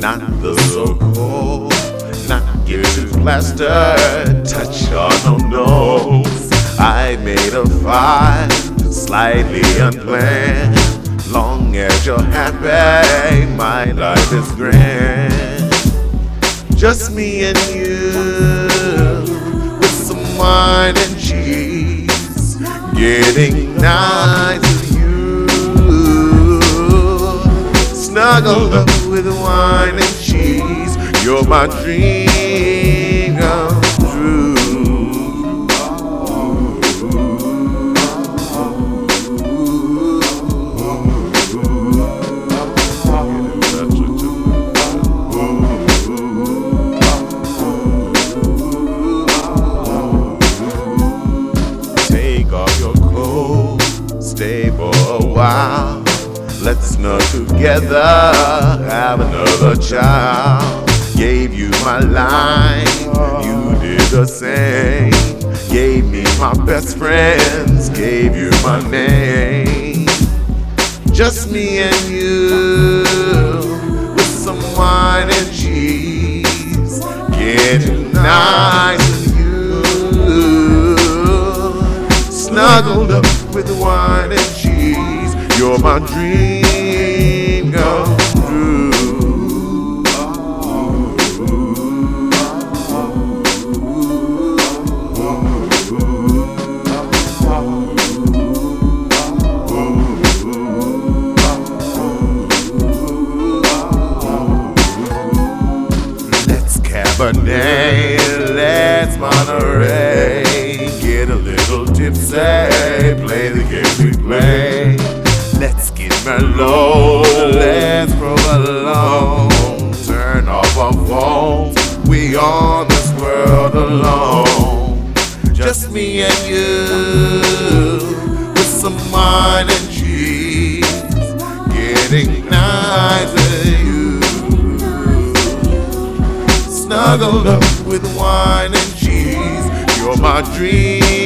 not the so-called, not getting plastered, touch on no nose. I made a fight, slightly unplanned. Long as you're happy, my life is grand. Just me and you, with some wine and cheese, getting nice with you. Snuggled up with wine and cheese, you're my dream come true. Take off your clothes, stay for a while. Let's snuggle together, have another child. Gave you my life, you did the same. Gave me my best friends, gave you my name. Just me and you, with some wine and cheese, getting nice with you. Snuggled up with wine and cheese, you're my dream come true. Let's Cabernet, let's Monterey, get a little tipsy, play the game we play. Let's get mellow, let's provolone, turn off our phones, we on this world alone. Just me and you, with some wine and cheese, getting nice with you. Snuggled up with wine and cheese, you're my dream